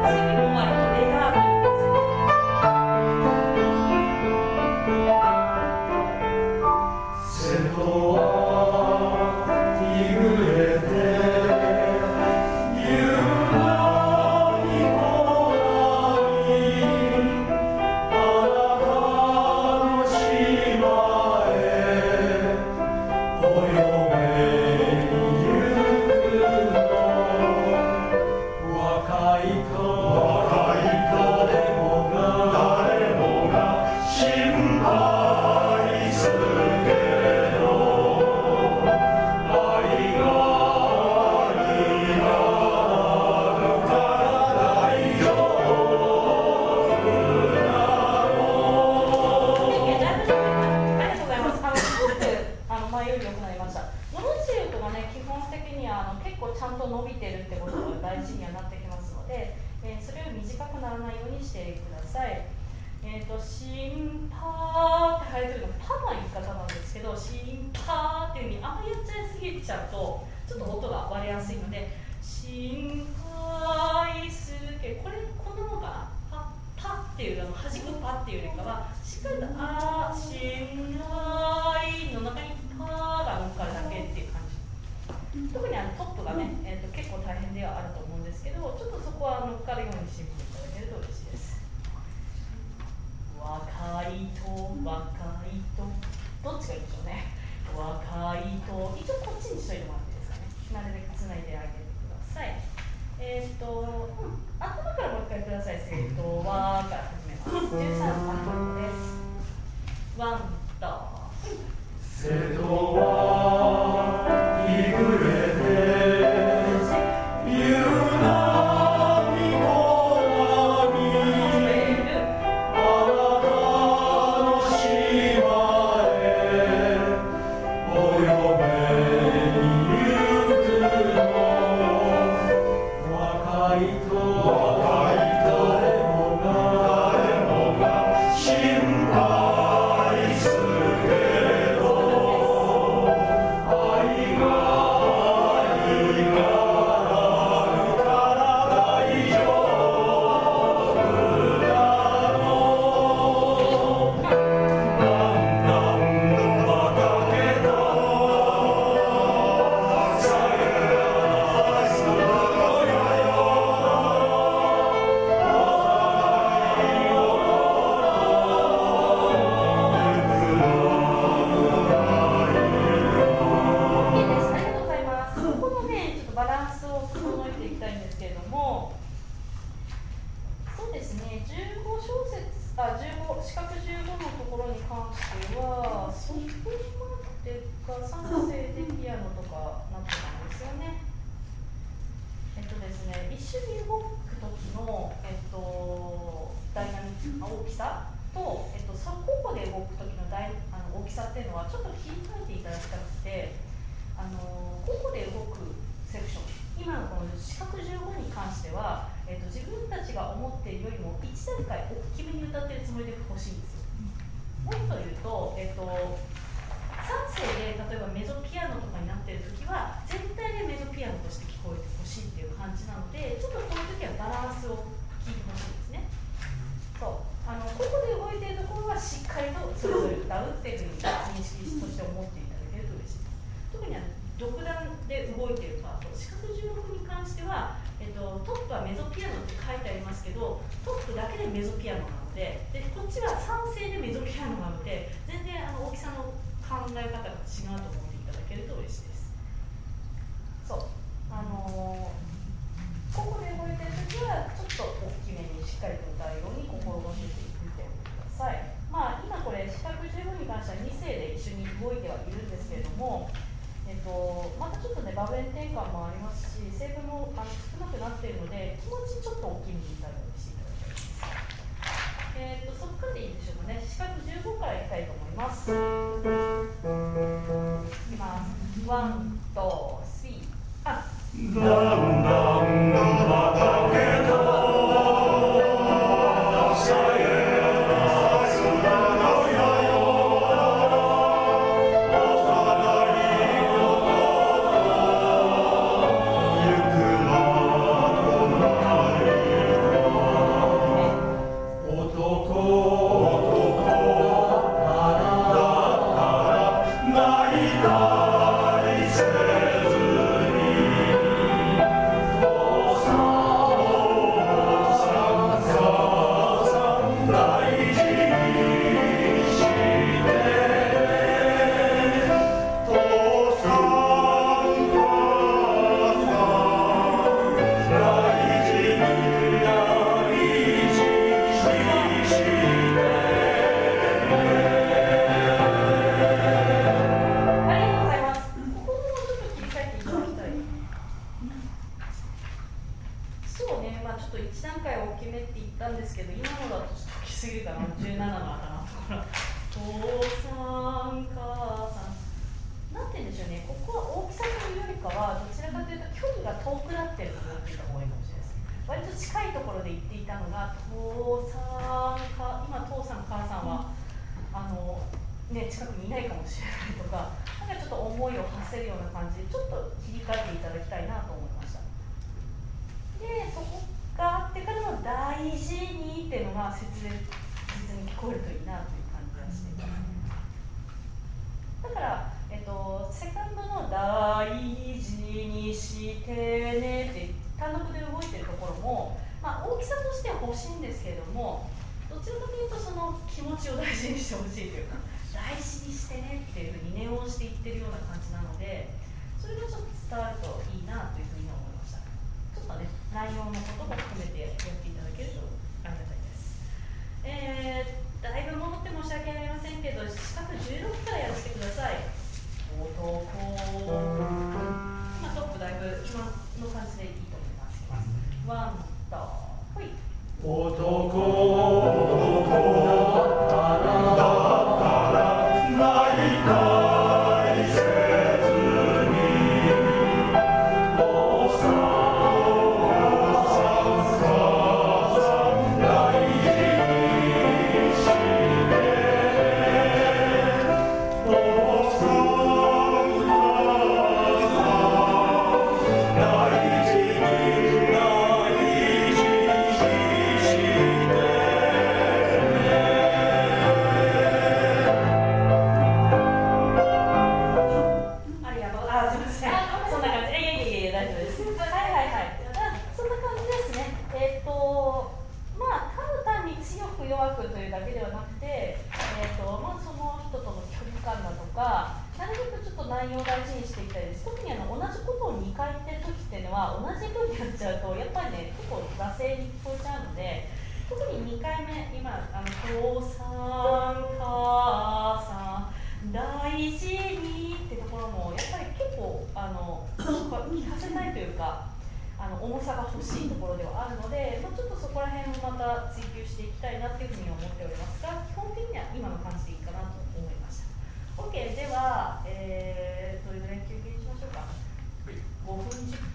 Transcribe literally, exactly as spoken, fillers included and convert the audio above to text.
「 回大きめって言ったんですけど、今のだとちょっと大きすぎるかな、じゅうななの頭のところ。父さん、母さん。なんて言うんでしょうね、ここは大きさというよりかは、どちらかというと距離が遠くなっていると思っていた方がいいかもしれないです。割と近いところで言っていたのが、父さんか、今、父さん、母さんは、あの、ね、近くにいないかもしれないとか、なんかちょっと思いを馳せるような感じで、ちょっと切り替えていただきたいなと思いました。で、そこがあってからの大事にっていうのが切実に聞こえるといいなという感じがしています。だから、えっと、セカンドの大事にしてねって単独で動いてるところも、まあ、大きさとしては欲しいんですけれども、どちらかというとその気持ちを大事にしてほしいというか、大事にしてねっていうふうに念を押していってるような感じなので、それがちょっと伝わるといいなというふうに思いました。ちょっとね、内容のことも含めてやっていただけるとありがたいです。えー、だいぶ戻って申し訳ありませんけど、四角じゅうろくからやらせてください。男、まあ、トップだいぶ今の感じでいいと思います。ワンとほい。 男だったら泣いたりせずに、お父さん母さん大事にしてね。お父さん母さん大事に大事にしてありがとう。あ、すみません。そんな感じ。いやいやいや、大丈夫です。はいはいはい。あ、そんな感じですね。えっと、まあ、ただ単に強く弱くというだけではなくて、えっと、まあ、その人との距離感だとか、なるべくちょっと内容を大事にしていきたいです。特にあの同じことをにかい言ってる時っていうのは、同じ風にやっちゃうと、やっぱりね、結構惰性に聞こえちゃうので、特ににかいめ、今、あの父さん、母さん、大事にってところも、やっぱり結構あの聞かせたいというか、あの重さが欲しいところではあるので、まあ、ちょっとそこら辺をまた追求していきたいなというふうに思っておりますが、基本的には今の感じでいいかなと思いました。OK、では、えー、どれぐらい休憩しましょうか。ごふん、じゅっ